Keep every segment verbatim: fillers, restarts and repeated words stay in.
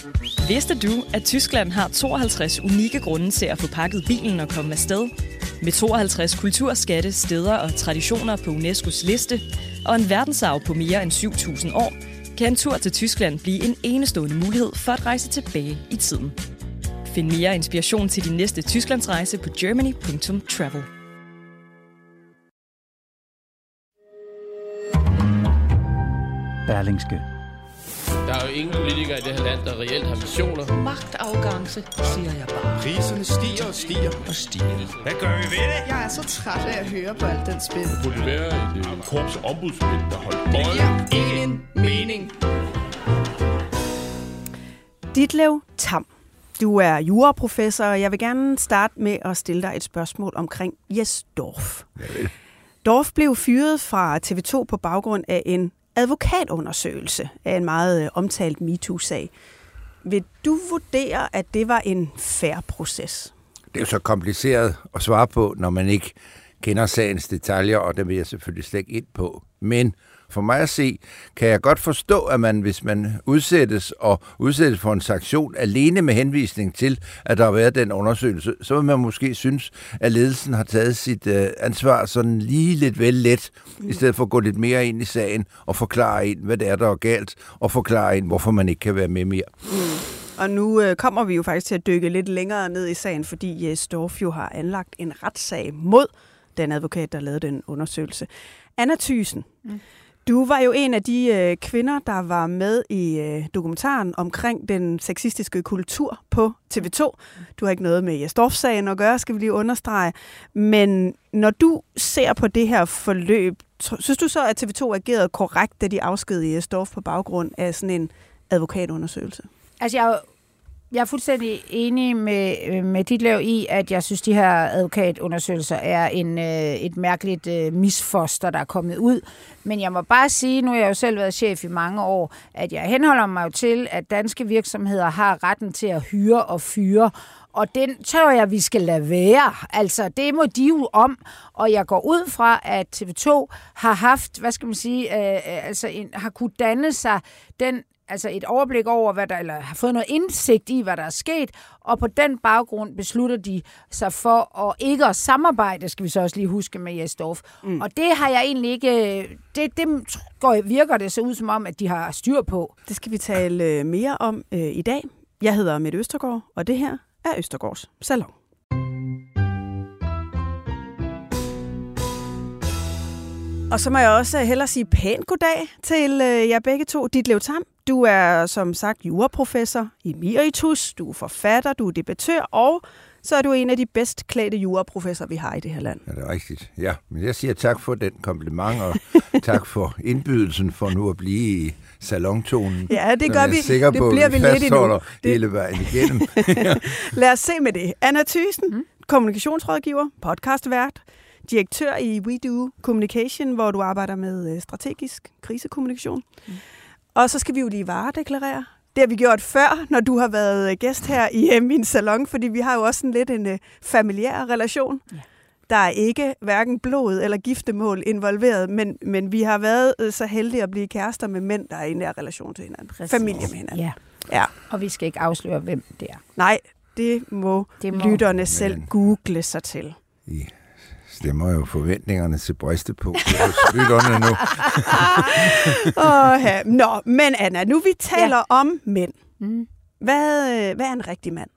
Vidste du, at Tyskland har tooghalvtreds unikke grunde til at få pakket bilen og komme afsted? Med tooghalvtreds kulturskatte, steder og traditioner på UNESCO's liste, og en verdensarv på mere end syv tusind år, kan en tur til Tyskland blive en enestående mulighed for at rejse tilbage i tiden. Find mere inspiration til din næste Tysklandsrejse på germany punktum travel. Berlingske. Der er jo ingen politikere i det her land, der reelt har visioner. Magtafgangse, siger jeg bare. Priserne stiger og stiger og stiger. Hvad gør vi ved det? Jeg er så træt af at høre på alt den spil. Det burde være et uh, korps ombudsmænd, der holdt Det giver ingen mening. Ditlev Tamm, du er juraprofessor, og jeg vil gerne starte med at stille dig et spørgsmål omkring Jes Dorph. Dorph blev fyret fra T V to på baggrund af en advokatundersøgelse af en meget omtalt MeToo-sag. Vil du vurdere, at det var en fair proces? Det er jo så kompliceret at svare på, når man ikke kender sagens detaljer, og det vil jeg selvfølgelig slet ikke ind på. Men for mig at se, kan jeg godt forstå, at man, hvis man udsættes og udsættes for en sanktion alene med henvisning til, at der har været den undersøgelse, så vil man måske synes, at ledelsen har taget sit øh, ansvar sådan lige lidt vel let, mm. i stedet for at gå lidt mere ind i sagen og forklare ind, hvad det er, der er galt, og forklare ind, hvorfor man ikke kan være med mere. Mm. Og nu øh, kommer vi jo faktisk til at dykke lidt længere ned i sagen, fordi Jes Dorph jo har anlagt en retssag mod den advokat, der lavede den undersøgelse. Anna Thyssen, mm. du var jo en af de øh, kvinder, der var med i øh, dokumentaren omkring den sexistiske kultur på T V to. Du har ikke noget med Jes Dorph-sagen at gøre, skal vi lige understrege. Men når du ser på det her forløb, synes du så, at T V to agerede korrekt, da de afskedede Jes Dorph på baggrund af sådan en advokatundersøgelse? Altså, jeg Jeg er fuldstændig enig med, med Ditlev i, at jeg synes, de her advokatundersøgelser er en, et mærkeligt misfoster, der er kommet ud. Men jeg må bare sige, nu har jeg jo selv været chef i mange år, at jeg henholder mig jo til, at danske virksomheder har retten til at hyre og fyre. Og den tør jeg, vi skal lade være. Altså, det må de jo om. Og jeg går ud fra, at T V to har haft, hvad skal man sige, øh, altså en, har kunne danne sig den altså et overblik over, hvad der, eller har fået noget indsigt i, hvad der er sket, og på den baggrund beslutter de sig for at ikke at samarbejde, skal vi så også lige huske, med Jes Dorph. Mm. Og det har jeg egentlig ikke, det, det går, virker det så ud som om, at de har styr på. Det skal vi tale mere om øh, i dag. Jeg hedder Mette Østergaard, og det her er Østergaards Salon. Og så må jeg også hellere sige pænt goddag til øh, jer begge to. Ditlev Tamm, du er som sagt juraprofessor emeritus, du er forfatter, du er debattør, og så er du en af de bedst klædte juraprofessorer, vi har i det her land. Ja, det er rigtigt. Ja, men jeg siger tak for den kompliment, og tak for indbydelsen for nu at blive i salontonen. Ja, det gør vi. Sikker det på, bliver vi lidt endnu. Det hele vejen igennem. Lad os se med det. Anna Thyssen, mm. kommunikationsrådgiver, podcastvært, direktør i We Do Communication, hvor du arbejder med strategisk krisekommunikation. Mm. Og så skal vi jo lige varedeklarere. Det har vi gjort før, når du har været gæst her i min salon, fordi vi har jo også en lidt en uh, familiær relation. Ja. Der er ikke hverken blod eller giftemål involveret, men, men vi har været uh, så heldige at blive kærester med mænd, der er i en nær relation til hinanden. Præcis. Familie med hinanden. Ja. Ja. Og vi skal ikke afsløre, hvem det er. Nej, det må, det må lytterne men... selv google sig til. Ja. Stemmer jo forventningerne til bristepunkt hos lytterne nu. oh, ja. Nå, men Anna, nu vi taler ja. om mænd. Mm. Hvad, hvad er en rigtig mand?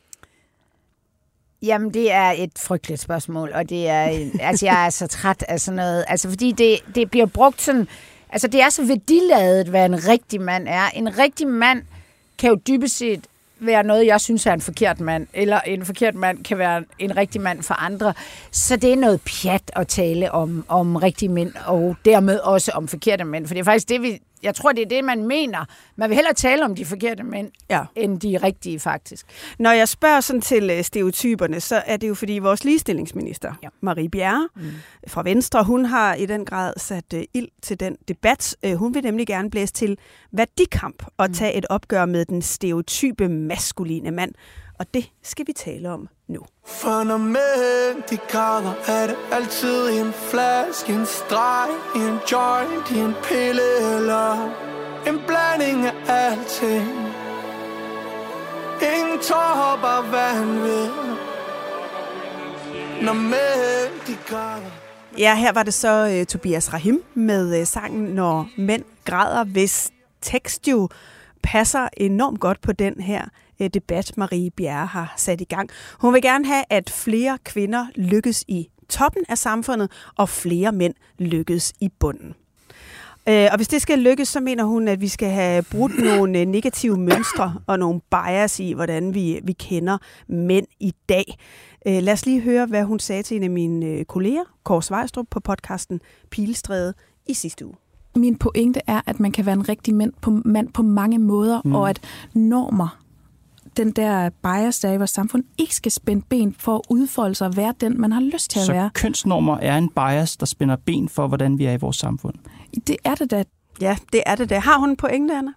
Jamen, det er et frygteligt spørgsmål, og det er, altså, jeg er så træt af sådan noget. Altså, fordi det, det bliver brugt sådan, altså, det er så værdiladet, hvad en rigtig mand er. En rigtig mand kan jo dybest set være noget, jeg synes er en forkert mand, eller en forkert mand kan være en rigtig mand for andre. Så det er noget pjat at tale om, om rigtige mænd, og dermed også om forkerte mænd. For det er faktisk det, vi, jeg tror, det er det, man mener. Man vil hellere tale om de forkerte mænd, ja. end de rigtige, faktisk. Når jeg spørger sådan til stereotyperne, så er det jo fordi vores ligestillingsminister, ja. Marie Bjerre mm. fra Venstre, hun har i den grad sat uh, ild til den debat. Uh, hun vil nemlig gerne blæse til værdikamp og mm. tage et opgør med den stereotype maskuline mand. Og det skal vi tale om nu. For når mænd de græder, er det altid en flaske, en streg, en joint, en pille eller en blanding af alting. tårer hopper vanvid, når mænd de græder. Ja, her var det så uh, Tobias Rahim med uh, sangen Når mænd græder, hvis tekst jo passer enormt godt på den her uh, debat, Marie Bjerre har sat i gang. Hun vil gerne have, at flere kvinder lykkes i toppen af samfundet, og flere mænd lykkes i bunden. Uh, og hvis det skal lykkes, så mener hun, at vi skal have brudt nogle uh, negative mønstre og nogle bias i, hvordan vi, vi kender mænd i dag. Uh, lad os lige høre, hvad hun sagde til en af mine uh, kolleger, Kåre Svejstrup, på podcasten Pilestræde i sidste uge. Min pointe er, at man kan være en rigtig mand på, mand på mange måder, mm. og at normer, den der bias, der er i vores samfund, ikke skal spænde ben for at udfolde sig og være den, man har lyst til at Så være. Så kønsnormer er en bias, der spænder ben for, hvordan vi er i vores samfund? Det er det da. Ja, det er det da. Har hun en pointe, Anna?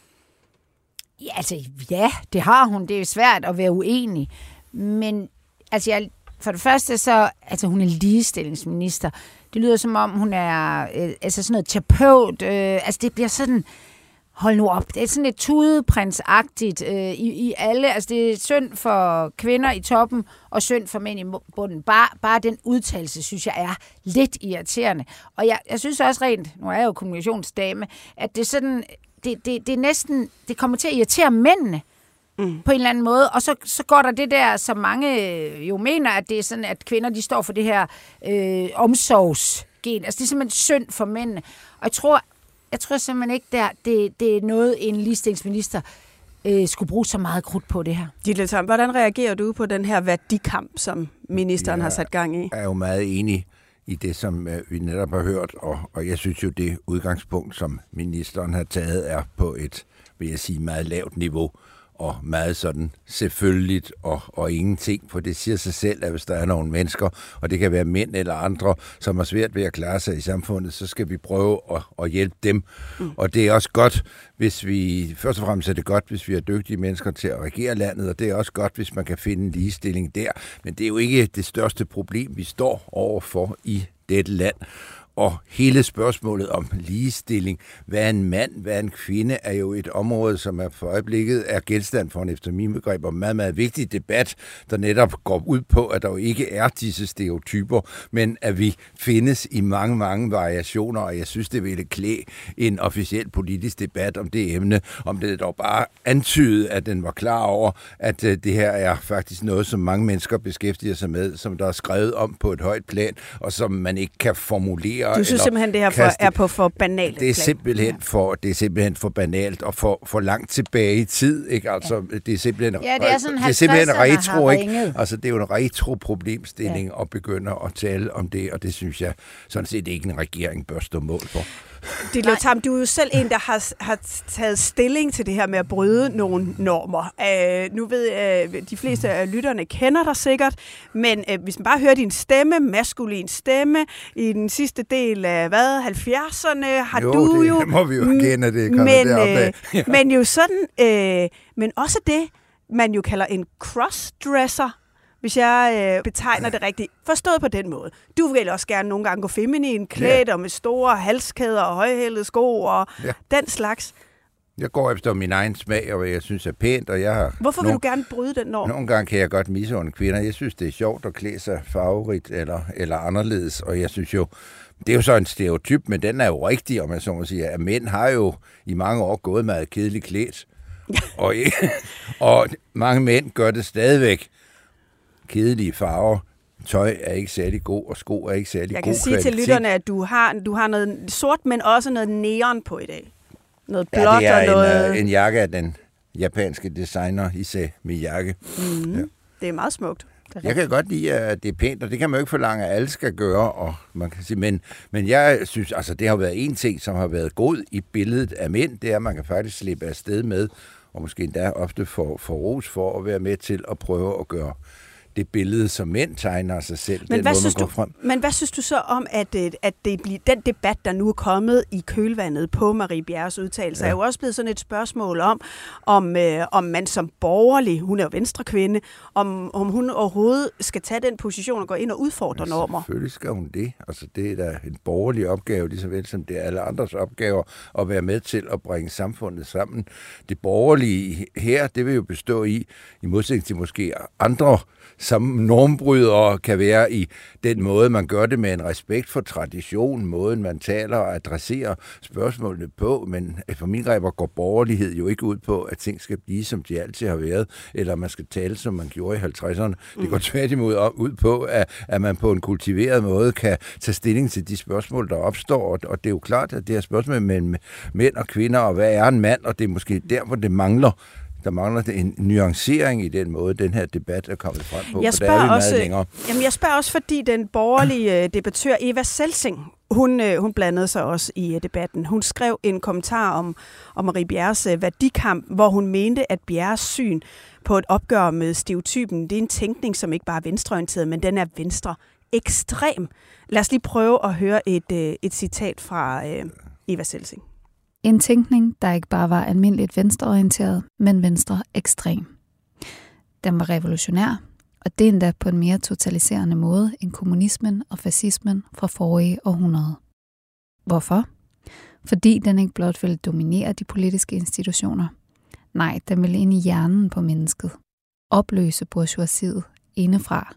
Ja, altså, ja, det har hun. Det er jo svært at være uenig. Men altså, jeg, for det første så, altså hun er ligestillingsminister. Det lyder som om, hun er øh, altså sådan noget terapeut. Øh, altså, det bliver sådan... Hold nu op. Det er sådan et tudeprinsagtigt øh, i, i alle. Altså, det er synd for kvinder i toppen, og synd for mænd i bunden. Bare, bare den udtalelse, synes jeg, er lidt irriterende. Og jeg, jeg synes også rent, nu er jeg jo kommunikationsdame, at det er sådan, det, det, det er næsten, det kommer til at irritere mændene mm. på en eller anden måde. Og så, så går der det der, som mange jo mener, at det er sådan, at kvinder, de står for det her øh, omsorgsgen. Altså, det er simpelthen synd for mændene. Og jeg tror, Jeg tror simpelthen ikke, der, det, det er noget, en ligestillingsminister øh, skulle bruge så meget krudt på det her. Ditte Tam, hvordan reagerer du på den her værdikamp, som ministeren jeg har sat gang i? Jeg er jo meget enig i det, som øh, vi netop har hørt, og, og jeg synes jo, det udgangspunkt, som ministeren har taget, er på et, vil jeg sige, meget lavt niveau, og meget sådan selvfølgeligt og, og ingenting, for det siger sig selv, at hvis der er nogle mennesker, og det kan være mænd eller andre, som har svært ved at klare sig i samfundet, så skal vi prøve at, at hjælpe dem. Mm. Og det er også godt, hvis vi, først og fremmest er det godt, hvis vi har dygtige mennesker til at regere landet, og det er også godt, hvis man kan finde en ligestilling der. Men det er jo ikke det største problem, vi står overfor i dette land. Og hele spørgsmålet om ligestilling, hvad er en mand, hvad er en kvinde, er jo et område, som er for øjeblikket er genstand for en efter mine begreber meget, meget vigtig debat, der netop går ud på, at der jo ikke er disse stereotyper, men at vi findes i mange, mange variationer, og jeg synes, det ville klæde en officiel politisk debat om det emne, om det dog bare antydede, at den var klar over, at det her er faktisk noget, som mange mennesker beskæftiger sig med, som der er skrevet om på et højt plan, og som man ikke kan formulere. Du synes simpelthen, det her for, er på for banalt. Det er simpelthen for, det er simpelthen for banalt og for, for langt tilbage i tid, ikke? Altså, ja. det er simpelthen, ja, det er sådan, det er simpelthen retro, ikke? Ringet. Altså, det er jo en retro-problemstilling ja. at begynde at tale om det, og det synes jeg sådan set ikke en regering bør stå mål for. Ditte Tam, du er jo selv en, der har, har taget stilling til det her med at bryde nogle normer. Uh, nu ved jeg, uh, de fleste af lytterne kender dig sikkert, men uh, hvis man bare hører din stemme, maskulin stemme, i den sidste del af, hvad, halvfjerdserne, har jo, du det jo... må vi jo erkende, det kommer men, deroppe af. Ja. Men jo sådan, uh, men også det, man jo kalder en crossdresser, hvis jeg øh, betegner det rigtigt. Forstået på den måde. Du vil også gerne nogle gange gå feminin, klædt ja. og med store halskæder og højhælede sko og ja. den slags. Jeg går efter min egen smag, og hvad jeg synes er pænt, og jeg har... Hvorfor vil nogle, du gerne bryde den norm? Nogle gange kan jeg godt misunde kvinder. Jeg synes, det er sjovt at klæde sig farverigt eller, eller anderledes, og jeg synes jo, det er jo så en stereotyp, men den er jo rigtig, om jeg så må sige, at mænd har jo i mange år gået meget kedeligt klædt. og, og mange mænd gør det stadigvæk. Kedelige farver. Tøj er ikke særlig god, og sko er ikke særlig god kvalitet. Jeg kan sige til lytterne, at du har, du har noget sort, men også noget neon på i dag. Noget blåt ja, det er og noget... En, en jakke af den japanske designer, Issey Miyake. Mm-hmm. Ja. Det er meget smukt. Er jeg kan godt lide, at det er pænt, og det kan man jo ikke forlange, at alle skal gøre, og man kan sige, men, men jeg synes, altså det har været en ting, som har været god i billedet af mænd, det er, at man kan faktisk slippe afsted med, og måske endda ofte få for ros for at være med til at prøve at gøre det billede, som mænd tegner sig selv. Men, den hvad måde, synes man går du, frem. men hvad synes du så om, at, at det bliver, den debat, der nu er kommet i kølvandet på Marie Bjerres udtalelse, ja. er jo også blevet sådan et spørgsmål om, om, øh, om man som borgerlig, hun er jo venstrekvinde, om, om hun overhovedet skal tage den position og gå ind og udfordre ja, normer? Selvfølgelig skal hun det. Altså, det er da en borgerlig opgave, lige så vel som det er alle andres opgaver, at være med til at bringe samfundet sammen. Det borgerlige her, det vil jo bestå i, i modsætning til måske andre samme normbrydere kan være i den måde, man gør det med en respekt for tradition, måden man taler og adresserer spørgsmålene på, men for min ræber går borgerlighed jo ikke ud på, at ting skal blive, som de altid har været, eller man skal tale, som man gjorde i halvtredserne. Det går tværtimod ud på, at, at man på en kultiveret måde kan tage stilling til de spørgsmål, der opstår, og det er jo klart, at det er spørgsmål mellem mænd og kvinder, og hvad er en mand, og det er måske der, hvor det mangler Der mangler en nuancering i den måde, den her debat er kommet frem på. Jeg spørger, er også, jamen jeg spørger også, fordi den borgerlige debattør Eva Selsing, hun, hun blandede sig også i debatten. Hun skrev en kommentar om, om Marie Bjerres værdikamp, hvor hun mente, at Bjerres syn på et opgør med stereotypen, det er en tænkning, som ikke bare er venstreorienteret, men den er venstre ekstrem. Lad os lige prøve at høre et, et citat fra øh, Eva Selsing. En tænkning, der ikke bare var almindeligt venstreorienteret, men venstre ekstrem. Den var revolutionær, og det endda på en mere totaliserende måde end kommunismen og fascismen fra forrige århundrede. Hvorfor? Fordi den ikke blot ville dominere de politiske institutioner. Nej, den ville ind i hjernen på mennesket. Opløse bourgeoisiet indefra.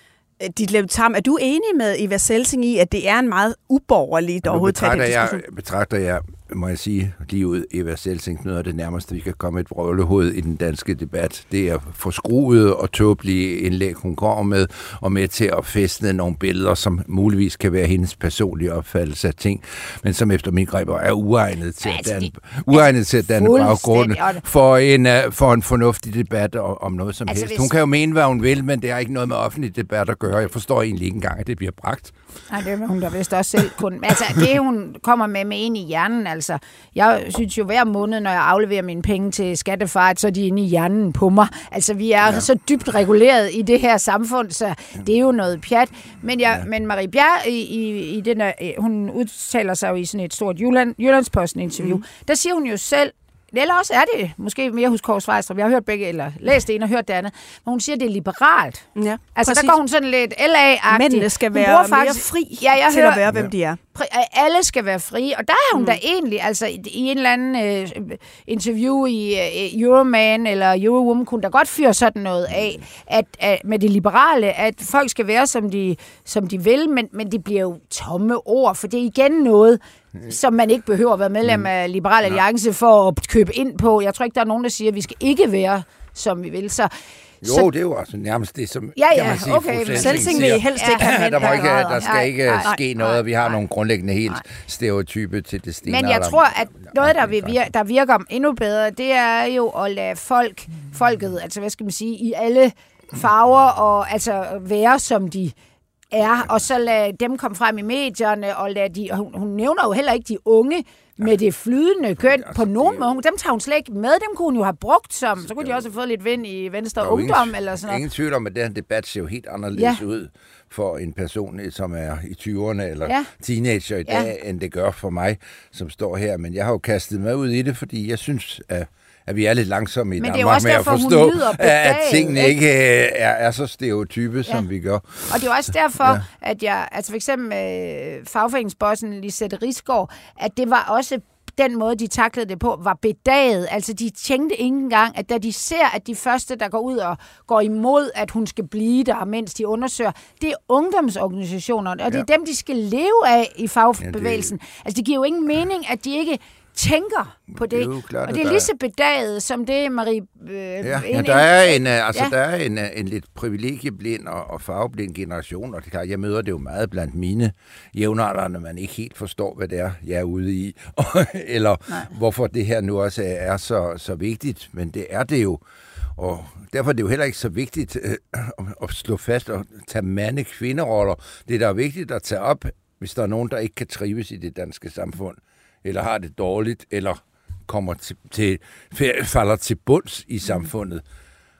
Ditlev Tamm, er du enig med Eva Selsing i, at det er en meget uborgerlig overhovedet betragter jeg, betragter jeg, må jeg sige, lige ud Eva Selsing, noget af det nærmeste, vi kan komme et vrøvlehoved i den danske debat. Det er forskruede og tåbelige indlæg, hun går med, og med til at fæstne nogle billeder, som muligvis kan være hendes personlige opfattelse af ting, men som efter min greb er uegnet til at danne, uegnet til at danne baggrund for en, for en fornuftig debat om noget som altså, helst. Hun kan jo mene, hvad hun vil, men det har ikke noget med offentlig debat at gøre. Jeg forstår egentlig ikke engang, at det bliver bragt. Nej, det er hun da vist også selv kun. Altså, det hun kommer med med ind i hjernen, altså, jeg synes jo hver måned, når jeg afleverer mine penge til skattefart, så er de inde i hjernen på mig. Altså, vi er ja. så dybt reguleret i det her samfund, så det er jo noget pjat. Men, jeg, ja. men Marie Bjerre, i, i, i den der, hun udtaler sig jo i sådan et stort Jylland, Jyllandsposten-interview, mm. der siger hun jo selv, eller også er det måske mere hos Kåre Svejstrup. Jeg har hørt begge, eller læst det ene og hørt det andet. Men hun siger, at det er liberalt. Ja, altså, præcis. Der går hun sådan lidt L A-agtigt. Mændene skal være faktisk, mere fri ja, jeg til hører, at være, hvem de er. Alle skal være fri. Og der er hun mm. da egentlig, altså i en eller anden uh, interview i uh, Euroman eller Eurowoman, kunne der godt fyre sådan noget af, at, at med det liberale, at folk skal være, som de, som de vil, men, men det bliver jo tomme ord, for det er igen noget, som man ikke behøver at være medlem af Liberal Alliance for at købe ind på. Jeg tror ikke, der er nogen, der siger, at vi skal ikke være, som vi vil. Så, jo, så, det er jo også nærmest det, som ja, ja, kan man sige, okay, Selsing vil helst ikke have mænd, der, må ikke, der skal nej, ikke nej, ske nej, noget, vi har nej, nogle grundlæggende helt nej. stereotype til det stenalder. Men jeg tror, at noget, der, vil virke, der virker endnu bedre, det er jo at lade folk, folket, altså hvad skal man sige, i alle farver, og altså være som de er, og så lade dem komme frem i medierne, og lade de, hun, hun nævner jo heller ikke de unge med det flydende køn på nogen måde. Dem tager hun slet ikke med, dem kunne hun jo have brugt som, så kunne de også have fået lidt vind i Venstre Ungdom, ingen, eller sådan noget. Ingen tvivl om, at den debat ser jo helt anderledes ja. ud for en person, som er i tyverne eller ja. teenager i dag, ja. end det gør for mig, som står her. Men jeg har jo kastet mig ud i det, fordi jeg synes, at at vi er lidt langsomme i Danmark med at forstå, at tingene ikke er, er så stereotype, ja. som vi gør. Og det er også derfor, ja. at jeg, altså for eksempel øh, fagforeningsbossen Lisette Risgaard, at det var også den måde, de taklede det på, var bedaget. Altså, de tænkte ikke engang, at da de ser, at de første, der går ud og går imod, at hun skal blive der, mens de undersøger, det er ungdomsorganisationerne, og det er ja. dem, de skal leve af i fagbevægelsen. Ja, det... Altså, det giver jo ingen mening, at de ikke tænker på det. Det klart, og det er lige så bedaget, som det, Marie... Øh, ja, ja, der er en, altså, ja. der er en, en lidt privilegieblind og, og farveblind generation, og det kan, jeg møder det jo meget blandt mine jævnaldrende, når man ikke helt forstår, hvad det er, jeg er ude i, eller Nej. hvorfor det her nu også er, er så, så vigtigt, men det er det jo. Og derfor er det jo heller ikke så vigtigt øh, at slå fast og tage mande-kvinderoller. Det, der er vigtigt at tage op, hvis der er nogen, der ikke kan trives i det danske samfund, eller har det dårligt, eller kommer til, til falder til bunds i samfundet.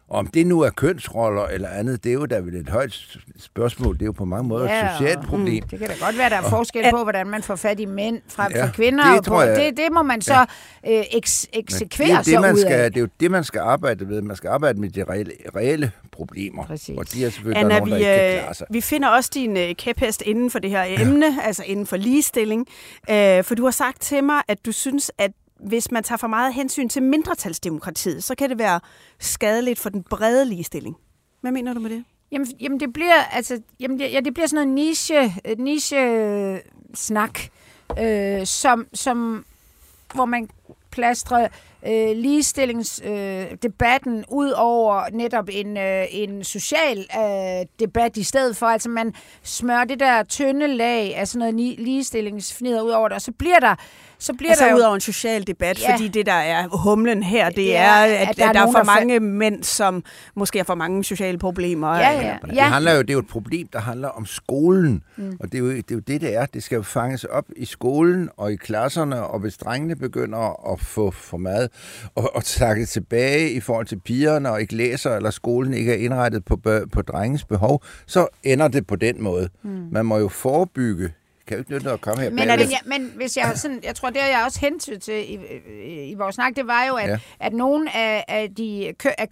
Og om det nu er kønsroller eller andet, det er jo da vel et højt spørgsmål. Det er jo på mange måder ja, et socialt problem. Mm, det kan da godt være, der er og, forskel på, hvordan man får fat i mænd frem for ja, kvinder. Det, på. Jeg, det, det må man så ja. øh, eks, eksekvere sig ud skal, af. Det er jo det, man skal arbejde ved. Man skal arbejde med de reelle, reelle problemer. Præcis. Og de er selvfølgelig Anna, nogen, der vi, ikke kan klare sig. Vi finder også din øh, kæphest inden for det her emne, ja. altså inden for ligestilling. Øh, for du har sagt til mig, at du synes, at hvis man tager for meget hensyn til mindretalsdemokratiet, så kan det være skadeligt for den brede ligestilling. Hvad mener du med det? Jamen, jamen det bliver altså, jamen det, ja, det bliver sådan noget niche, niche snak, øh, som, som, hvor man plastrer øh, ligestillingsdebatten øh, ud over netop en, øh, en social øh, debat i stedet for. Altså man smører det der tynde lag af sådan noget ligestillingsfnider ud over det, og så bliver der så bliver altså der ud over en social debat, ja. fordi det, der er humlen her, det, det er, er, at, at der, at der er for der mange fa- mænd, som måske har for mange sociale problemer. Ja, ja. Ja. Det handler jo, det er jo et problem, der handler om skolen, mm. og det er, jo, det er jo det, det er. Det skal jo fanges op i skolen og i klasserne, og hvis drengene begynder at få for meget, og, og takke tilbage i forhold til pigerne, og ikke læser, eller skolen ikke er indrettet på, på drengens behov, så ender det på den måde. Mm. Man må jo forebygge. Kan jo ikke nytte at komme her. Men, men, jeg, men hvis jeg sådan, jeg tror, det har jeg også hentydet til i, i, i vores snak, det var jo, at, ja. at nogle af, af de kø, af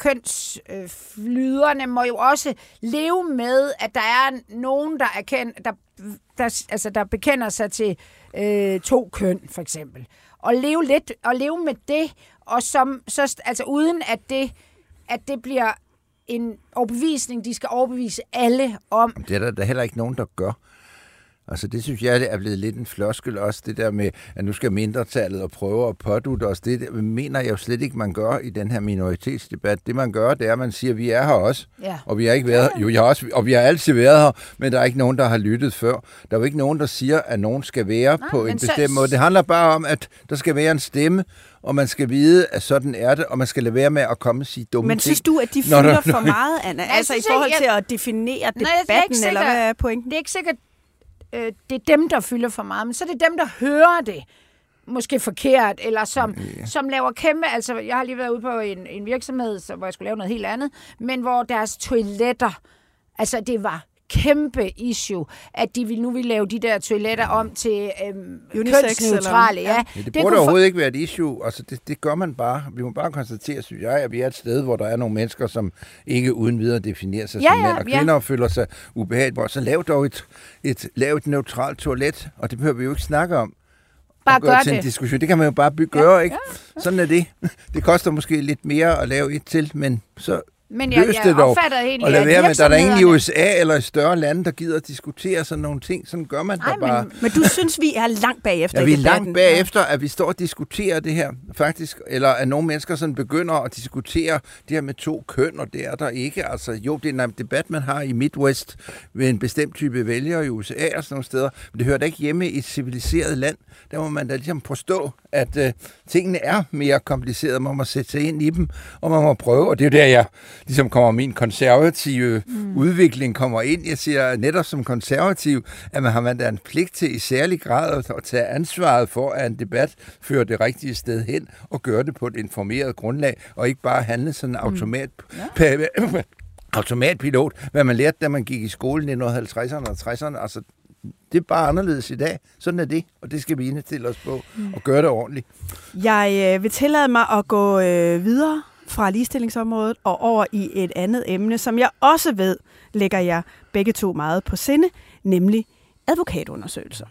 kønsflyderne må jo også leve med, at der er nogen, der, erkend, der, der, altså, der bekender sig til øh, to køn, for eksempel. Og leve lidt, og leve med det, og som, så, altså uden at det, at det bliver en overbevisning, de skal overbevise alle om. Det er der, der er heller ikke nogen, der gør. Altså det synes jeg, det er blevet lidt en floskel også, det der med, at nu skal mindretallet og prøve at pådutte os. Det mener jeg jo slet ikke, man gør i den her minoritetsdebat. Det man gør, det er, at man siger, at vi er her også, ja. og vi har ikke været jo, jeg har også, og vi har altid været her, men der er ikke nogen, der har lyttet før. Der er jo ikke nogen, der siger, at nogen skal være Nej, på en bestemt så... måde. Det handler bare om, at der skal være en stemme, og man skal vide, at sådan er det, og man skal lade være med at komme og sige dumme Men ting. synes du, at de fylder for meget, Anna? Altså i forhold til at definere debatten, eller hvad er pointen? Det er ikke sikkert, det er dem, der fylder for meget, men så er det dem, der hører det, måske forkert, eller som, ja. som laver kæmpe, altså jeg har lige været ude på en, en virksomhed, så, hvor jeg skulle lave noget helt andet, men hvor deres toiletter, altså det var kæmpe issue, at de vil, nu vil lave de der toiletter om til øhm, kønsneutrale. Ja. Ja, det, det burde overhovedet for... ikke være et issue. Altså, det, det gør man bare. Vi må bare konstatere, synes jeg, at vi er et sted, hvor der er nogle mennesker, som ikke uden videre definerer sig ja, som mænd, og kvinder ja. føler sig ubehageligt. Så lav dog et, et, lav et neutralt toilet, og det behøver vi jo ikke snakke om. Bare gør til det. En diskussion. Det kan man jo bare by- gøre, ja, ikke? Ja, ja. Sådan er det. Det koster måske lidt mere at lave et til, men så... Men jeg, Løs jeg det dog. opfatter egentlig, og lad være med, der er der ingen i U S A eller i større lande, der gider at diskutere sådan nogle ting. Sådan gør man da bare. Men, men du synes, vi er langt bagefter ja, i vi er debatten. langt bagefter, at vi står og diskuterer det her, faktisk. Eller at nogle mennesker sådan begynder at diskutere det her med to køn, og det er der ikke. Altså, jo, det er en debat, man har i Midwest ved en bestemt type vælgere i U S A og sådan nogle steder. Men det hører da ikke hjemme i et civiliseret land. Der må man da ligesom forstå, at øh, tingene er mere komplicerede. Man må sætte sig ind i dem, og man må prøve. Og det er jo der, jeg ligesom kommer min konservative mm. udvikling kommer ind. Jeg siger netop som konservativ, at man har man da en pligt til i særlig grad at tage ansvaret for, at en debat fører det rigtige sted hen, og gøre det på et informeret grundlag, og ikke bare handle sådan automat, mm. ja. automatpilot, hvad man lærte, da man gik i skole i nitten halvtredserne og tresserne. Altså, det er bare anderledes i dag. Sådan er det, og det skal vi indstille os på, mm. og gøre det ordentligt. Jeg øh, vil tillade mig at gå øh, videre fra ligestillingsområdet og over i et andet emne, som jeg også ved, lægger jeg begge to meget på sinde, nemlig advokatundersøgelser.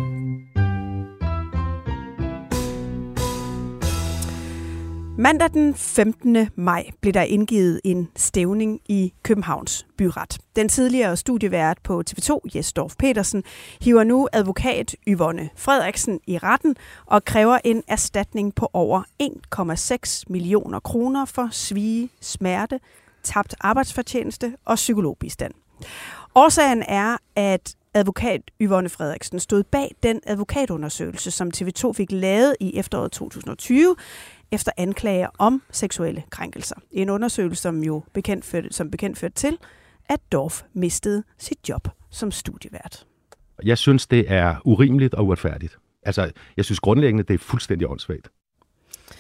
Mandag den femtende maj blev der indgivet en stævning i Københavns Byret. Den tidligere studievært på T V to, Jes Dorph Petersen, hiver nu advokat Yvonne Frederiksen i retten og kræver en erstatning på over en komma seks millioner kroner for svie, smerte, tabt arbejdsfortjeneste og psykologbistand. Årsagen er, at advokat Yvonne Frederiksen stod bag den advokatundersøgelse, som T V to fik lavet i efteråret to tusind og tyve, efter anklager om seksuelle krænkelser. En undersøgelse, som jo bekendt førte, som bekendt førte til, at Dorph mistede sit job som studievært. Jeg synes, det er urimeligt og uretfærdigt. Altså, jeg synes grundlæggende, det er fuldstændig åndssvagt.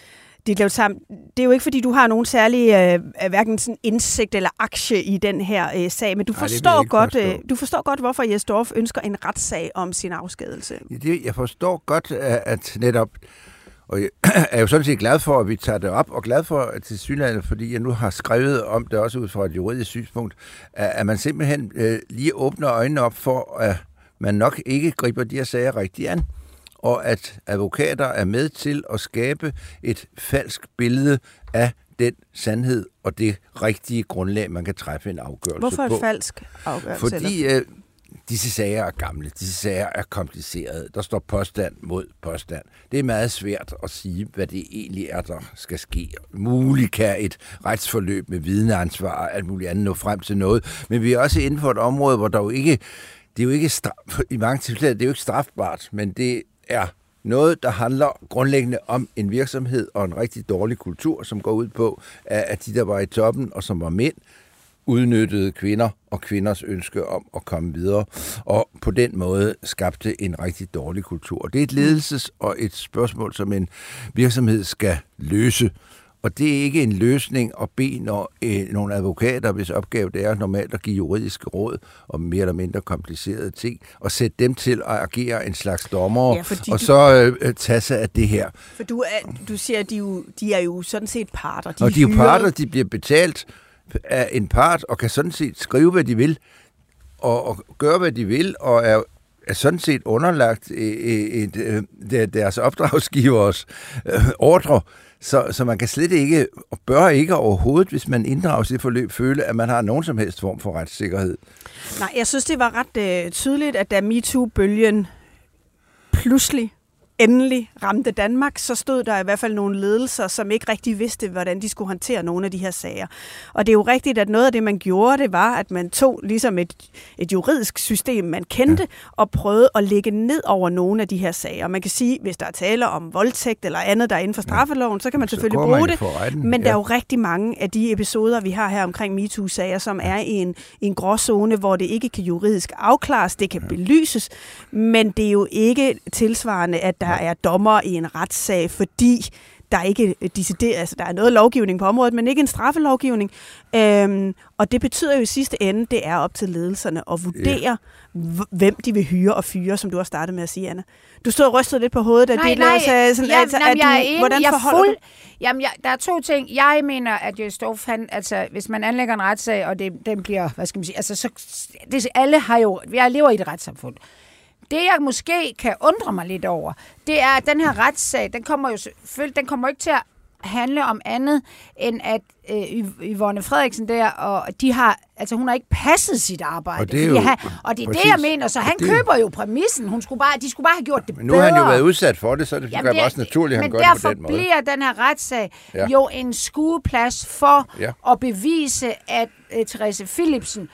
Ditlev Tamm, det er jo ikke, fordi du har nogen særlig øh, hverken sådan indsigt eller aktie i den her øh, sag, men du forstår, Ej, godt, øh, du forstår godt, hvorfor Jes Dorph ønsker en retssag om sin afskedelse. Ja, det, jeg forstår godt, at netop, og jeg er jo sådan set glad for, at vi tager det op, og glad for, at til synligheden, fordi jeg nu har skrevet om det også ud fra et juridisk synspunkt, at man simpelthen øh, lige åbner øjnene op for, at man nok ikke griber de her sager rigtig an, og at advokater er med til at skabe et falsk billede af den sandhed og det rigtige grundlag, man kan træffe en afgørelse på. Hvorfor et falsk afgørelse? Fordi øh, disse sager er gamle, disse sager er komplicerede. Der står påstand mod påstand. Det er meget svært at sige, hvad det egentlig er, der skal ske. Muligt kan et retsforløb med vidneansvar og alt muligt andet nå frem til noget, men vi er også inden for et område, hvor der jo ikke, det er jo ikke straf, i mange tilfælde, det er jo ikke strafbart, men det er noget, der handler grundlæggende om en virksomhed og en rigtig dårlig kultur, som går ud på, at de, der var i toppen og som var mænd, udnyttede kvinder og kvinders ønske om at komme videre, og på den måde skabte en rigtig dårlig kultur. Og det er et ledelses- og et spørgsmål, som en virksomhed skal løse. Og det er ikke en løsning at bede når, øh, nogle advokater, hvis opgave det er normalt at give juridiske råd om mere eller mindre komplicerede ting, og sætte dem til at agere en slags dommer, ja, og så øh, tage sig af det her. For du, er, du siger, at de, jo, de er jo sådan set parter. De og de er jo parter, de bliver betalt af en part, og kan sådan set skrive, hvad de vil, og, og gøre, hvad de vil, og er, er sådan set underlagt et, et, et, deres opdragsgivers øh, ordre. Så, så man kan slet ikke, og bør ikke overhovedet, hvis man inddrager det forløb, føle, at man har nogen som helst form for retssikkerhed. Nej, jeg synes, det var ret øh, tydeligt, at da MeToo-bølgen pludselig endelig ramte Danmark, så stod der i hvert fald nogle ledelser, som ikke rigtig vidste, hvordan de skulle håndtere nogle af de her sager. Og det er jo rigtigt, at noget af det, man gjorde, det var, at man tog ligesom et, et juridisk system, man kendte, ja. og prøvede at lægge ned over nogle af de her sager. Man kan sige, hvis der er tale om voldtægt eller andet, der er inden for straffeloven, så kan man så selvfølgelig bruge man det. Men ja. der er jo rigtig mange af de episoder, vi har her omkring MeToo-sager, som er i en, en gråzone, hvor det ikke kan juridisk afklares, det kan ja. belyses, men det er jo ikke tilsvarende, at der der er dommer i en retssag, fordi der er ikke decideret, altså der er noget lovgivning på området, men ikke en straffelovgivning. Øhm, og det betyder jo i sidste ende, det er op til ledelserne at vurdere, ja. hvem de vil hyre og fyre, som du har startet med at sige, Anna. Du stod og rystede lidt på hovedet, at det nej, sagde sådan, jamen, altså, jamen, at jeg er du, enig, hvordan jeg forholder fuld, du? Jamen, jeg, der er to ting. Jeg mener, at Jes Dorph, han, altså, hvis man anlægger en retssag, og det, den bliver, hvad skal man sige, altså, så, det, alle har jo, jeg lever i et retssamfund. Det, jeg måske kan undre mig lidt over, det er, at den her retssag, den kommer jo selvfølgelig, den kommer ikke til at handle om andet, end at øh, Yvonne Frederiksen der, og de har, altså hun har ikke passet sit arbejde. Og det er, jo, han, og det, er det, jeg mener, så han køber jo præmissen. Hun skulle bare, de skulle bare have gjort det men nu bedre. har han jo været udsat for det, så det er også naturligt, at han gør det på den måde. Men derfor bliver den her retssag ja. jo en skueplads for ja. at bevise, at øh, Therese Philipsen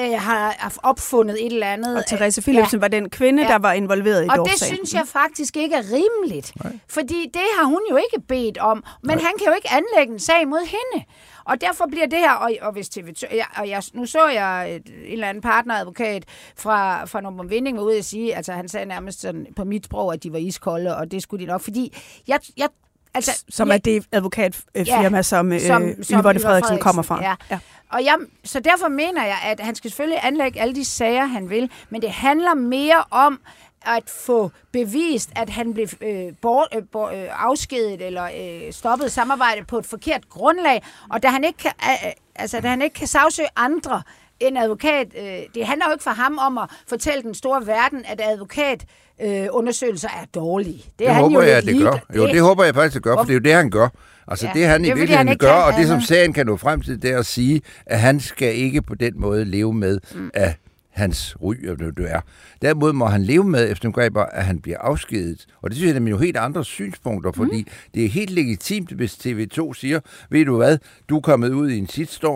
har opfundet et eller andet. Og Therese Philipsen ja. var den kvinde, ja. der var involveret i og Dorph-sagen. Og det synes jeg faktisk ikke er rimeligt. Nej. Fordi det har hun jo ikke bedt om. Men Nej. han kan jo ikke anlægge en sag mod hende. Og derfor bliver det her, og, og hvis T V to, ja, og jeg, nu så jeg et, en eller anden partneradvokat fra, fra Nummer Vinding var ude at sige, altså han sagde nærmest sådan på mit sprog, at de var iskolde, og det skulle de nok, fordi jeg, jeg altså, som er det advokatfirma, ja, som, øh, som Yvonne Frederiksen kommer fra. Ja. Ja. Og jeg, så derfor mener jeg, at han skal selvfølgelig anlægge alle de sager, han vil, men det handler mere om at få bevist, at han blev øh, bort, øh, bort, øh, afskedet eller øh, stoppet samarbejde på et forkert grundlag, og da han ikke kan, øh, altså, da han ikke kan sagsøge andre end advokat, øh, det handler jo ikke for ham om at fortælle den store verden, at advokat øh, undersøgelser er dårlige. Det, det er han håber jo jeg, det gør. Jo, det håber jeg faktisk, det gør, for det er jo det, han gør. Altså ja, det han i virkeligheden gør, og det som sagen kan nå frem til, det er at sige, at han skal ikke på den måde leve med, mm. at hans ry, det er. Derimod må han leve med efter begreber, at han bliver afskediget. Og det synes jeg, det er jo helt andre synspunkter, fordi mm. det er helt legitimt, hvis T V to siger, ved du hvad, du er kommet ud i en shitstorm,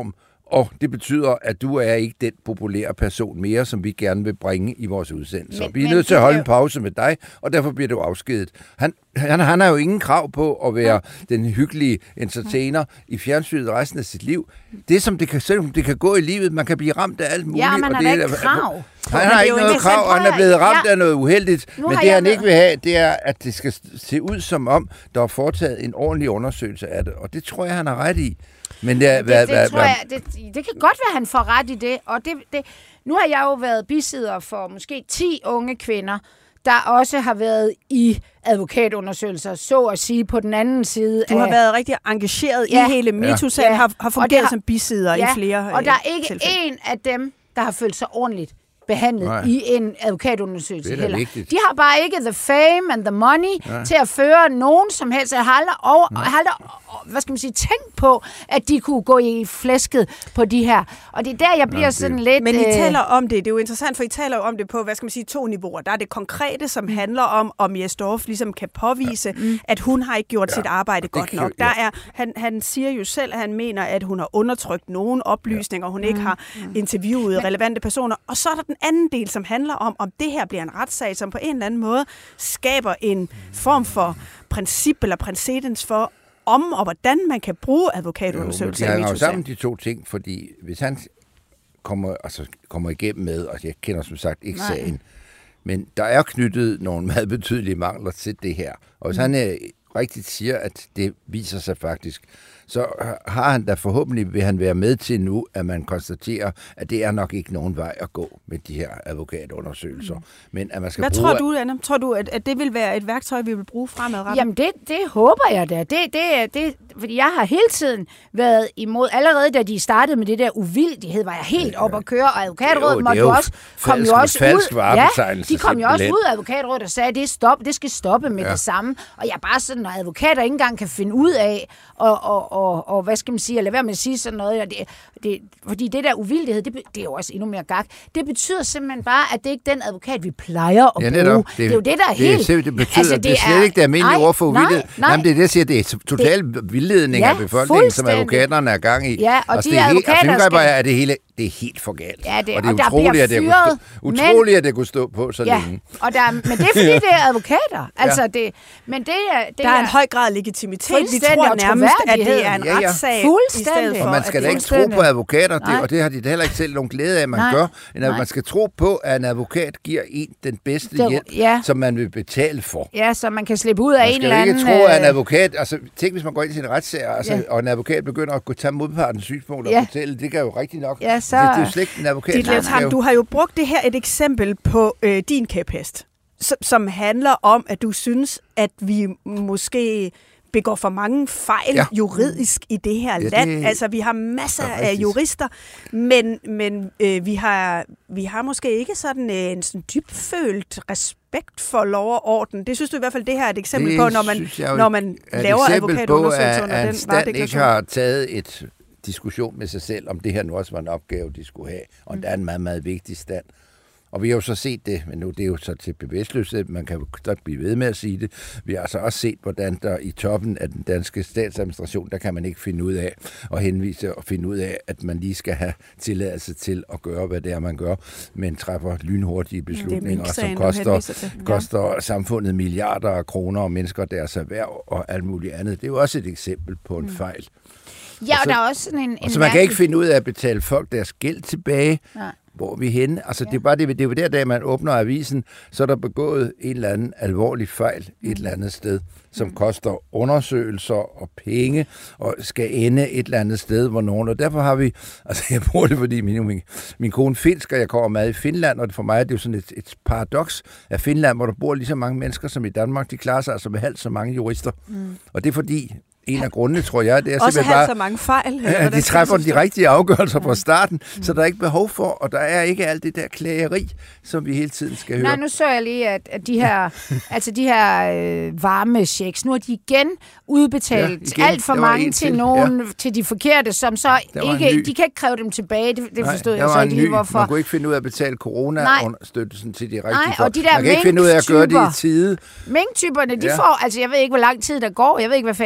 Og det betyder, at du er ikke den populære person mere, som vi gerne vil bringe i vores udsendelse. Vi er nødt til at holde en pause med dig, og derfor bliver du afskedet. Han, han, han har jo ingen krav på at være ja. den hyggelige entertainer i fjernsynet resten af sit liv. Det som det kan, selvom det kan gå i livet, man kan blive ramt af alt muligt. Ja, man har da ikke krav. Han har ikke noget krav, og han er blevet ramt ja. af noget uheldigt. Nu men det, han ikke vil have, det er, at det skal se ud som om, der er foretaget en ordentlig undersøgelse af det. Og det tror jeg, han har ret i. Men det, det, hvad, det, hvad, tror jeg, det, det kan godt være, at han får ret i det. Og det, det. Nu har jeg jo været bisidder for måske ti unge kvinder, der også har været i advokatundersøgelser, så at sige, på den anden side. Du har af, været rigtig engageret ja, i hele MeToo-sagen, ja, har, har fungeret har, som bisidder ja, i flere og der er ikke tilfælde. en af dem, der har følt sig ordentligt behandlet Nej. i en advokatundersøgelse heller. Vigtigt. De har bare ikke the fame and the money Nej. til at føre nogen som helst. Jeg har aldrig, over, har aldrig hvad skal man sige, tænkt på, at de kunne gå i flæsket på de her. Og det er der, jeg bliver Nej, sådan lidt... Men I øh... taler om det. Det er jo interessant, for I taler jo om det på, hvad skal man sige, to niveauer. Der er det konkrete, som mm. handler om, om Jes Dorph ligesom kan påvise, ja. mm. at hun har ikke gjort ja. sit arbejde det godt nok. Der er, han, han siger jo selv, at han mener, at hun har undertrykt nogle oplysninger, og hun mm. ikke har mm. interviewet Men... relevante personer. Og så er der den anden del, som handler om, om det her bliver en retssag, som på en eller anden måde skaber en form for princip eller præcedens for, om og hvordan man kan bruge advokatundersøgelser. Jo, men de har jo sammen de to ting, fordi hvis han kommer, altså, kommer igennem med, og jeg kender som sagt ikke Nej. sagen, men der er knyttet nogle meget betydelige mangler til det her. Og hvis mm. han er, rigtigt siger, at det viser sig faktisk, så har han da forhåbentlig, vil han være med til nu, at man konstaterer, at det er nok ikke nogen vej at gå med de her advokatundersøgelser. Mm. Men at man skal Hvad bruge... tror du, Anna? Tror du, at, at det vil være et værktøj, vi vil bruge fremadrettet? Jamen, det, det håber jeg da. Det, det, det, fordi jeg har hele tiden været imod, allerede da de startede med det der uvildighed, var jeg helt ja. op at køre, og advokatrådet måtte jo også, kom jo også ud. Ja, de kom jo også ud af advokatrådet og sagde, at det, stop, det skal stoppe med ja. det samme. Og jeg er bare sådan, når advokater ikke engang kan finde ud af, og, og, og, og hvad skal man sige, eller hvad man sige sådan noget, det, det, fordi det der uvildighed, det, det er jo også endnu mere gak. Det betyder simpelthen bare, at det ikke er den advokat, vi plejer at ja, bruge. Det, det er jo det, der er det, helt... Det, det betyder, altså, det, det er slet er, ikke det almindelige ord for uvildighed. Nej, nej. Jamen, det er det, jeg siger, det er total vildledning ja, af befolkningen, som advokaterne er gang i. Ja, og altså, de det er advokater helt, skal... er det hele... Det er helt for galt. Ja, det, og det er og utroligt, at det kunne stå, utroligt, men, at det kunne stå på så ja, længe. Og der, men det er fordi, det er advokater. Altså, det, men det er, det der er en høj grad af legitimitet. Vi tror nærmest, at det er en ja, ja. retssag. Fuldstændig. Og man skal da ikke tro på advokater, det, og det har de da heller ikke selv nogen glæde af, at man Nej. gør. Men at man skal tro på, at en advokat giver en den bedste det, hjælp, ja. som man vil betale for. Ja, så man kan slippe ud af en eller anden... Man skal ikke tro, at en advokat... Altså, tænk, hvis man går ind til en retssag, altså, ja. og en advokat begynder at gå tage modpartens synspunkter og fortælle, det kan jo rigtig nok... Ja, så... Det, det er jo slet ikke Ditlev, du har jo brugt det her et eksempel på øh, din kæphest, som, som handler om, at du synes, at vi måske begår for mange fejl ja. juridisk i det her ja, land. Det, altså, vi har masser af jurister, men, men øh, vi, har, vi har måske ikke sådan en sådan dybfølt respekt for lov og orden. Det synes du i hvert fald, det her er et eksempel det på, når man, jo, når man laver advokatundersøgelser under den varedeklaration. Ikke har taget et diskussion med sig selv, om det her nu også var en opgave, de skulle have. Og mm. der er en meget, meget vigtig stand. Og vi har jo så set det, men nu det er jo så til bevidstløshed, man kan jo godt blive ved med at sige det. Vi har altså også set, hvordan der i toppen af den danske statsadministration, der kan man ikke finde ud af at henvise og finde ud af, at man lige skal have tilladelse til at gøre, hvad det er, man gør, men træffer lynhurtige beslutninger, ja, som koster, ja. koster samfundet milliarder af kroner og mennesker deres erhverv og alt muligt andet. Det er jo også et eksempel på en mm. fejl. Ja, og, og så, der er også sådan en... Og en så man kan ikke finde ud af at betale folk deres gæld tilbage. Nej. Hvor er vi henne? Altså, ja. det er bare det, det er jo der, da man åbner avisen, så er der begået en eller anden alvorlig fejl mm. et eller andet sted, som mm. koster undersøgelser og penge, og skal ende et eller andet sted, hvor nogen... Og derfor har vi... Altså, jeg bruger det, fordi min, min, min kone finsk, og jeg kommer med i Finland, og for mig er det jo sådan et, et paradoks af Finland, hvor der bor lige så mange mennesker som i Danmark. De klarer sig altså med halvt så mange jurister. Mm. Og det er fordi... En af grundene, tror jeg, det er også simpelthen bare... så mange fejl. Ja, de træffer de rigtige afgørelser fra starten, mm. så der er ikke behov for, og der er ikke alt det der klageri, som vi hele tiden skal høre. Nej, nu så jeg lige, at, at de her, altså de her øh, varme checks, nu har de igen udbetalt ja, igen. alt for mange til, til nogen, ja. til de forkerte, som så ikke... De kan ikke kræve dem tilbage, det, det forstod Nej, jeg så ikke lige, hvorfor. Man kunne ikke finde ud af at betale corona-understøttelsen til de rigtige Nej, folk. Og de der man kan ikke finde ud af at gøre det i tide. Minktyperne, de ja. får... Altså, jeg ved ikke, hvor lang tid der går. Jeg ved ikke, hvad fanden de lever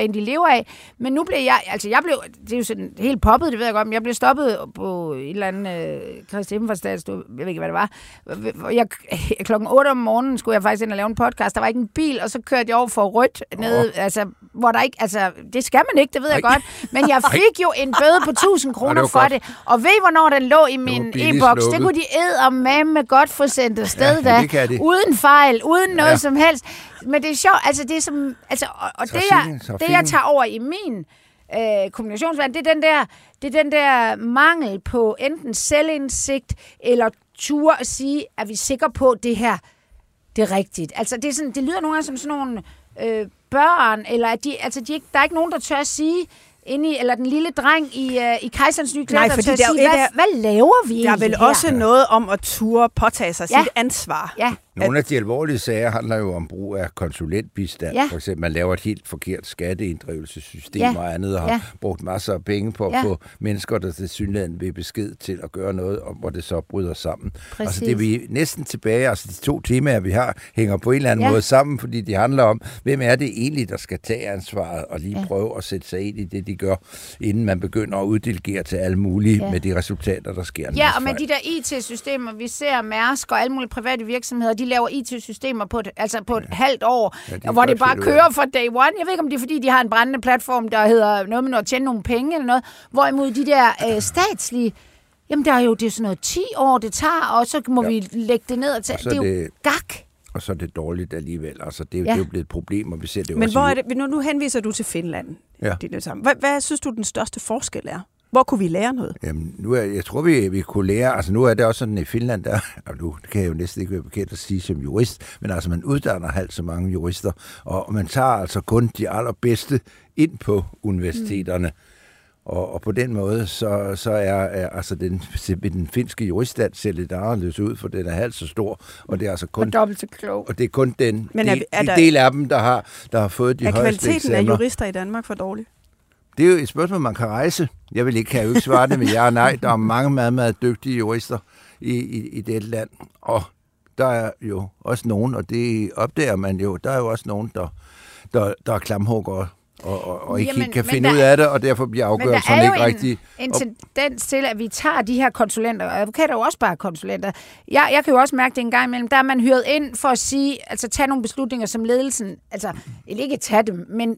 leve af. Men nu blev jeg, altså jeg blev, det er jo sådan helt poppet, det ved jeg godt, men jeg blev stoppet på et eller andet øh, Kristi Himmelfartsdag, jeg ved ikke, hvad det var. Jeg, klokken otte om morgenen skulle jeg faktisk ind og lave en podcast, der var ikke en bil, og så kørte jeg over for rødt nede, oh. altså, hvor der ikke, altså, det skal man ikke, det ved jeg Ej. godt, men jeg fik jo en bøde på tusind kroner for godt. det, og ved I, hvornår den lå i min e-boks? Det kunne de eddermame godt få sendt afsted ja, da, uden fejl, uden noget ja. som helst. Men det er sjovt, altså det er som, altså, og, og det, jeg, det jeg tager over i min øh, kommunikationsverden, det er den der, det er den der mangel på enten selvindsigt eller tur at sige, at vi er sikre på, at det her, det er rigtigt. Altså det, er sådan, det lyder nogle gange som sådan nogle øh, børn, eller at de, altså de ikke, der er ikke nogen, der tør at sige, inde i, eller den lille dreng i, uh, i Kejserens nye klæder, der tør at sige, hvad, der, hvad laver vi Der er vel her? også noget om at ture påtage sig ja. sit ansvar. Ja. Nogle af de alvorlige sager handler jo om brug af konsulentbistand. Ja. For eksempel, man laver et helt forkert skatteinddrivelsessystem ja. og andet, og har ja. brugt masser af penge på at ja. få mennesker, der til synligheden vil besked til at gøre noget, og hvor det så bryder sammen. Præcis. Altså det er vi næsten tilbage, altså de to temaer, vi har, hænger på en eller anden ja. måde sammen, fordi de handler om, hvem er det egentlig, der skal tage ansvaret, og lige ja. prøve at sætte sig ind i det, de gør, inden man begynder at uddelegere til alle mulige ja. med de resultater, der sker. Ja, og med de der I T-systemer, vi ser Mærsk og alle mulige private virksomheder, de laver I T-systemer på et, altså på et ja. halvt år, ja, hvor det bare kører fra day one. Jeg ved ikke, om det er, fordi de har en brændende platform, der hedder noget med at tjene nogle penge eller noget, hvorimod de der øh, statslige, jamen der er jo det er sådan noget ti år, det tager, og så må ja. vi lægge det ned og tage. Og det er det, jo gak. Og så er det dårligt alligevel. Altså, det, er, ja. det er jo blevet et problem, og vi ser det jo Men også hvor er det, nu, nu henviser du til Finland. Ja. Hvad, hvad synes du, den største forskel er? Hvor kunne vi lære noget? Jamen, nu er, jeg tror, vi, vi kunne lære, altså nu er det også sådan i Finland, der, og nu kan jeg jo næsten ikke være bekendt at sige som jurist, men altså man uddanner halvt så mange jurister, og man tager altså kun de allerbedste ind på universiteterne. Mm. Og, og på den måde, så, så er, er altså den, den finske juriststand ser lidt anderledes ud, for den er halvt så stor, og det er altså kun, og dobbelt så klog. Og det er kun den Men er, er de der, del af dem, der har, der har fået de højeste eksamener. Er kvaliteten af jurister i Danmark for dårlig? Det er jo et spørgsmål, man kan rejse. Jeg vil ikke, kan jeg jo ikke svare det med ja og nej. Der er mange meget, meget dygtige jurister i, i, i det land, og der er jo også nogen, og det opdager man jo, der er jo også nogen, der, der, der er klamhuggere, og, og, og ikke Jamen, helt kan finde der, ud af det, og derfor bliver afgørelsen ikke rigtig... en tendens til, at vi tager de her konsulenter, og advokater er jo også bare konsulenter. Jeg, jeg kan jo også mærke det en gang imellem, der er man hyret ind for at sige, altså tage nogle beslutninger som ledelsen, altså ikke tage dem, men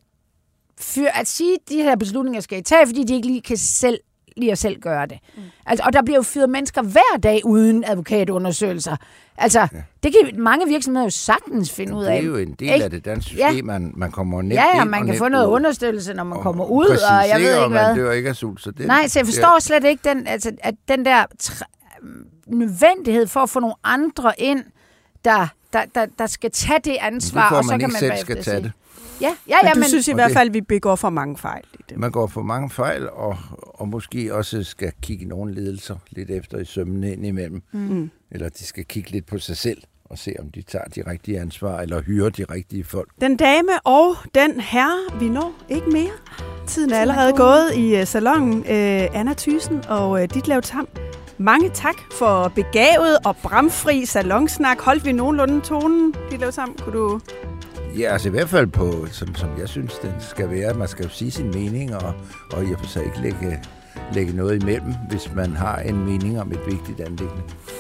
for at sige, at de her beslutninger skal I tage, fordi de ikke lige kan selv lige at selv gøre det. Mm. Altså, og der bliver jo fyret mennesker hver dag uden advokatundersøgelser. Altså, ja. det kan mange virksomheder jo sagtens finde ja, ud af. Det er jo en del ikke? af det danske system, ja. man, man kommer net Ja, ja, ind man kan få noget understøttelse, når man og, kommer ud, præcis, og jeg ved ikke og hvad. man dør ikke af sult, så det, Nej, så jeg forstår ja. slet ikke, den, altså, at den der tr- nødvendighed for at få nogle andre ind, der, der, der, der skal tage det ansvar, det og så man kan man selv skal tage det. Ja, ja, ja, men du men, synes i hvert fald, at vi begår for mange fejl i det. Man går for mange fejl, og, og måske også skal kigge nogle ledelser lidt efter i sømmene ind imellem. Mm. Eller de skal kigge lidt på sig selv og se, om de tager de rigtige ansvar, eller hyrer de rigtige folk. Den dame og den herre, vi når ikke mere. Tiden er allerede gået i uh, salongen. Uh, Anna Thyssen og uh, Ditlev Tamm. Mange tak for begavet og bramfri salonsnak. Holdt vi nogenlunde tonen, Ditlev Tamm? Kunne du... Ja, altså i hvert fald på, som, som jeg synes, den skal være. Man skal jo sige sin mening, og, og i og for sig ikke lægge, lægge noget imellem, hvis man har en mening om et vigtigt anliggende.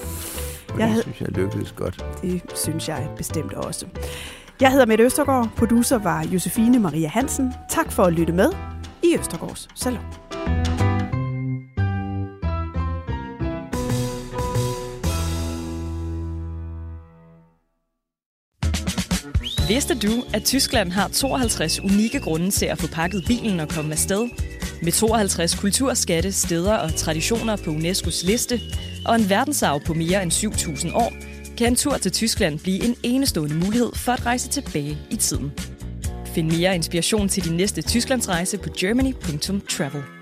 Og jeg det hed... synes jeg lykkedes godt. Det synes jeg bestemt også. Jeg hedder Mette Østergaard. Producer var Josefine Maria Hansen. Tak for at lytte med i Østergaards Salon. Vidste du, at Tyskland har tooghalvtreds unikke grunde til at få pakket bilen og komme afsted? Med tooghalvtreds kulturskatte, steder og traditioner på UNESCOs liste og en verdensarv på mere end syv tusind år, kan en tur til Tyskland blive en enestående mulighed for at rejse tilbage i tiden. Find mere inspiration til din næste Tysklandsrejse på germany punktum travel.